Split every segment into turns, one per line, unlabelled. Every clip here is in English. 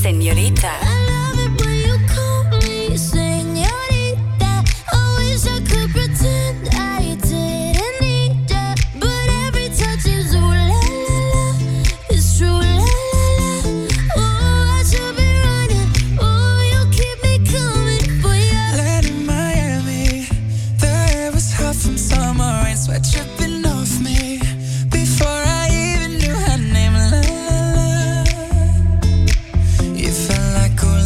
Señorita.
Tripping off me before I even knew her name. La, la, la. You felt like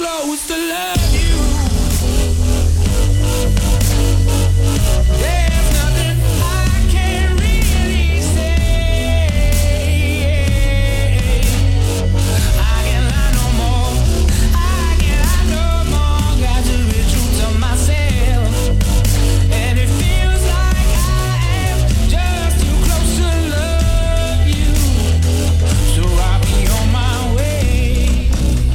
close to love you. There's nothing I can really say. I can't lie no more. I can't lie no more. Got to be true to myself. And it feels like I am just too close to love you. So I'll be on my way.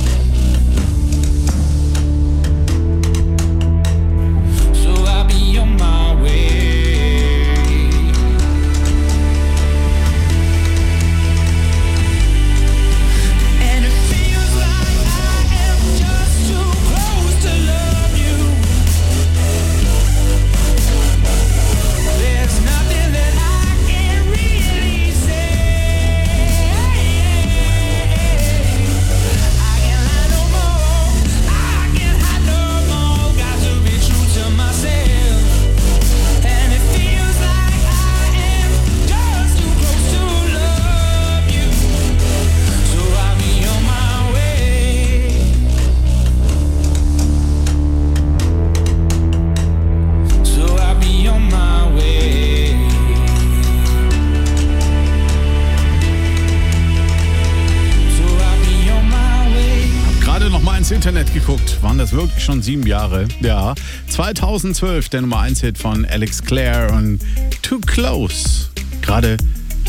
So I'll be on my way. And it feels like I am just too close to love you. There's nothing that I can really say. I can't lie no more. I can't hide no more. Got to be true to myself. And it feels like I am just too close to love you. So I'll be on my way. So I'll be on my way. So I'll be on my way.
Gerade noch mal ins Internet geguckt. Waren das wirklich schon 7 Jahre? Ja. 2012 der Nummer 1 Hit von Alex Clare und Too Close. Gerade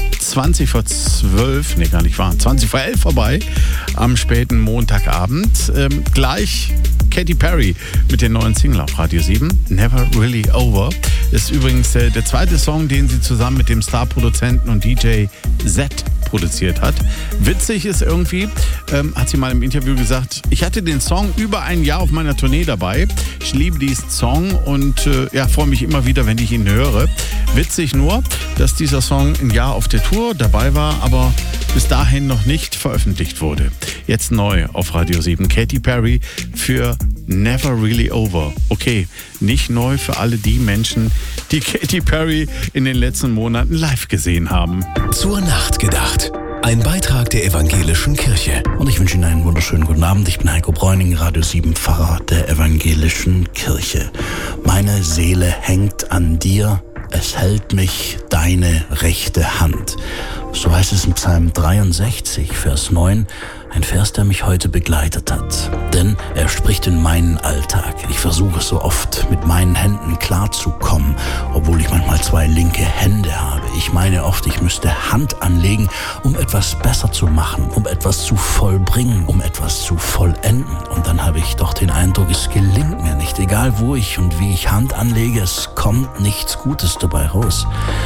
20 vor 12, nee, gar nicht wahr, 20 vor 11 vorbei am späten Montagabend. Gleich Katy Perry mit der neuen Single auf Radio 7, Never Really Over. Ist übrigens der zweite Song, den sie zusammen mit dem Starproduzenten und DJ Z produziert hat. Witzig ist irgendwie, hat sie mal im Interview gesagt, ich hatte den Song über ein Jahr auf meiner Tournee dabei. Ich liebe diesen Song und freue mich immer wieder, wenn ich ihn höre. Witzig nur, dass dieser Song ein Jahr auf der Tour dabei war, aber bis dahin noch nicht veröffentlicht wurde. Jetzt neu auf Radio 7. Katy Perry für Never Really Over. Okay, nicht neu für alle die Menschen, die Katy Perry in den letzten Monaten live gesehen haben.
Zur Nacht gedacht. Ein Beitrag der Evangelischen Kirche.
Und ich wünsche Ihnen einen wunderschönen guten Abend. Ich bin Heiko Bräuning, Radio 7 Pfarrer der Evangelischen Kirche. Meine Seele hängt an dir, es hält mich deine rechte Hand. So heißt es in Psalm 63, Vers 9, ein Vers, der mich heute begleitet hat. Denn er spricht in meinen Alltag. Ich versuche so oft mit meinen Händen klarzukommen, obwohl ich manchmal 2 linke Hände habe. Ich meine oft, ich müsste Hand anlegen, um etwas besser zu machen, um etwas zu vollbringen, um etwas zu vollenden. Und dann habe ich doch den Eindruck, es gelingt mir nicht. Egal wo ich und wie ich Hand anlege, es kommt nichts Gutes dabei raus.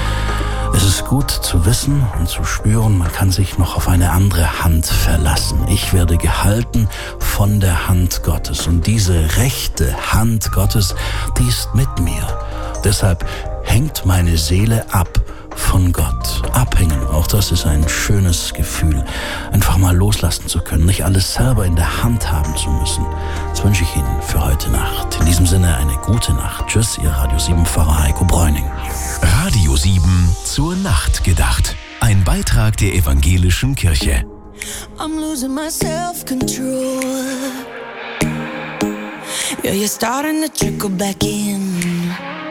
Es ist gut zu wissen und zu spüren, man kann sich noch auf eine andere Hand verlassen. Ich werde gehalten von der Hand Gottes und diese rechte Hand Gottes, die ist mit mir. Deshalb hängt meine Seele ab von Gott. Abhängen, auch das ist ein schönes Gefühl. Einfach mal loslassen zu können, nicht alles selber in der Hand haben zu müssen. Das wünsche ich Ihnen für heute Nacht. In diesem Sinne eine gute Nacht. Tschüss, Ihr Radio 7 Pfarrer Heiko Bräuning.
Radio 7 zur Nacht gedacht. Ein Beitrag der Evangelischen Kirche.
I'm losing my self-control. Yeah, you're starting to trickle back in.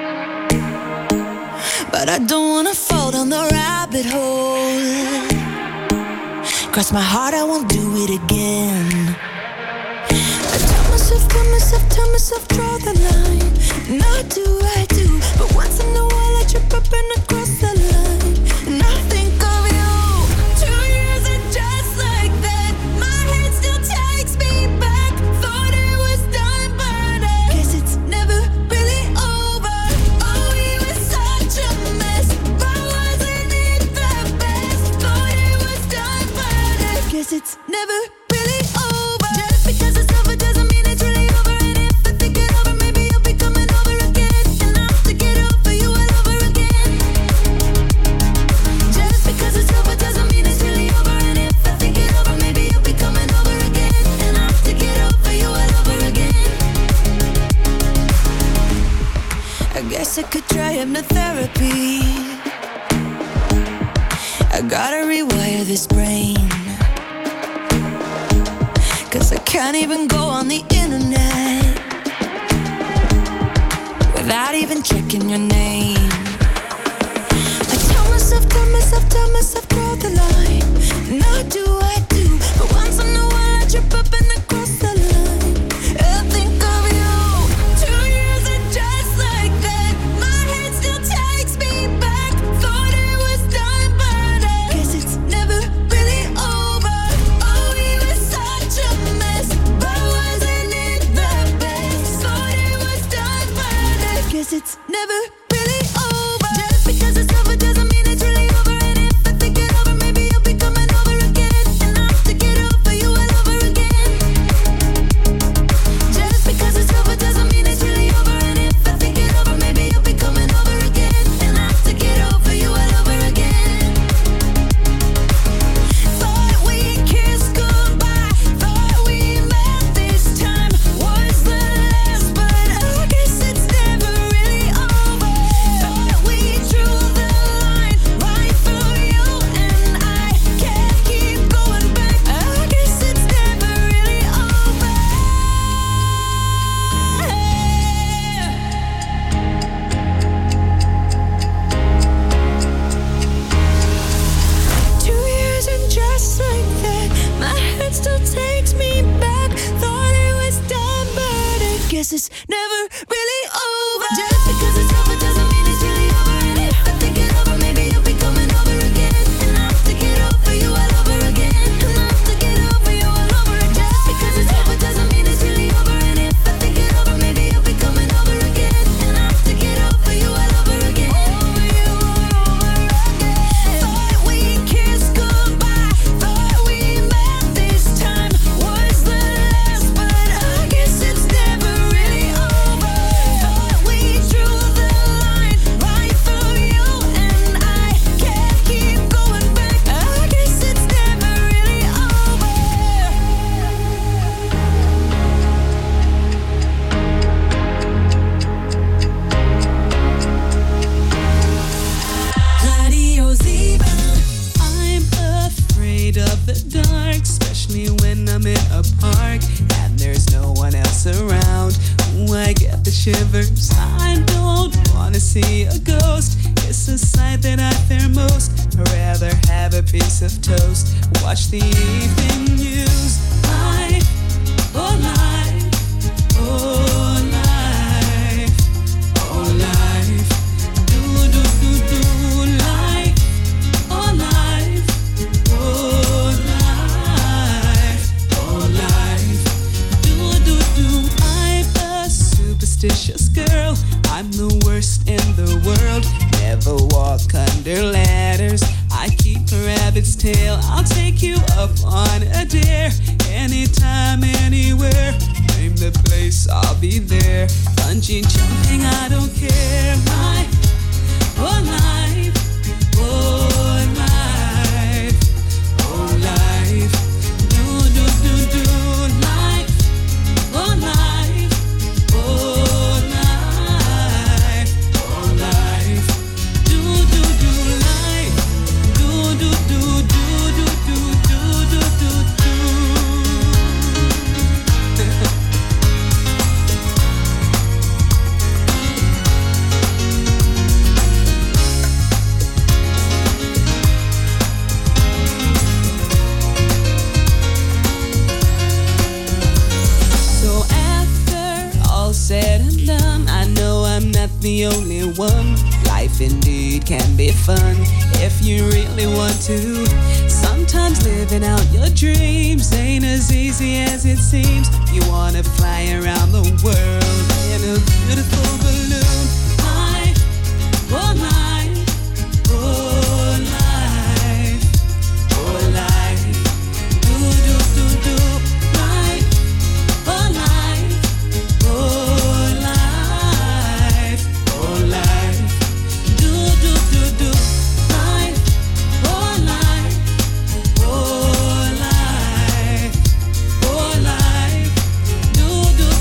But I don't wanna fall down the rabbit hole. Cross my heart, I won't do it again. I tell myself, draw the line. Not do I do, but once in a while I trip up and I cross the line. And I think of you. 2 years are just like that. My head still takes me back. Thought it was done, but I guess it's never really over. Oh, we were such a mess, but wasn't it the best? Thought it was done, but I guess it's never really over. Just because it's over doesn't mean it's really over. And if I think it over, maybe you'll be coming over again. And I have to get over you all over again. Just because it's over doesn't mean it's really over. And if I think it over, maybe you'll be coming over again. And I have to get over you all over again. I guess I could try hypnotherapy. I gotta rewire this brain. 'Cause I can't even go on the guess it's never really over. Just because it's over doesn't mean it's really over. And if I think it over, maybe you'll be coming over again. And I have to get over you all over again. And I have to get over you all over again. Just because it's over doesn't mean it's really over. And if I think it over, maybe you'll be coming over again. And I have to get over you all over again. Over you all over again. Thought we kissed goodbye. Thought we met this time was the last, but I guess it's never really over. Thought we drew the line right through you and I can't keep going back. I guess it's never really over. Radio 7.
I'm afraid of the dark, especially when I'm in a park and there's no one else around. Ooh, I get the shivers. I don't wanna see a ghost. It's a sight that I fear most. I'd rather have a piece of toast. Watch the evening news. Life, oh life, oh life, oh life. Do do do do life, oh life, oh life, oh life. Do do do. I'm a superstitious girl. I'm the worst in the world. Never walk under ladders. I keep a rabbit's tail. I'll take you up on a dare. Anytime, anywhere. Name the place, I'll be there. Bungee jumping, I don't care. My whole life, oh life, oh life. Do do do do life, oh life, oh life, oh life. Do do do life, do do do do do do do do do do. So after all said and done, I know I'm not the only one. Life indeed can be fun if you really want to. Sometimes living out your dreams ain't as easy as it seems. You wanna fly around the world in a beautiful balloon. Life, oh life, oh life, oh life. Do do do do life, oh life, oh life, oh life. Do do do do life, oh life, oh life, oh life. Do do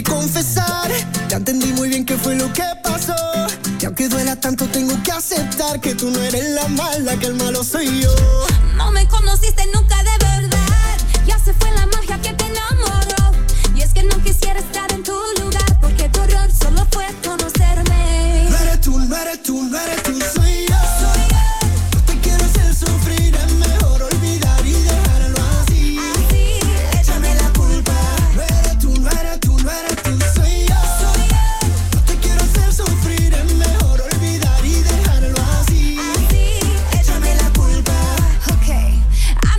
confesar, ya entendí muy bien qué fue lo que pasó. Y aunque duela tanto tengo que aceptar que tú no eres la mala, que el malo soy yo.
No me conoces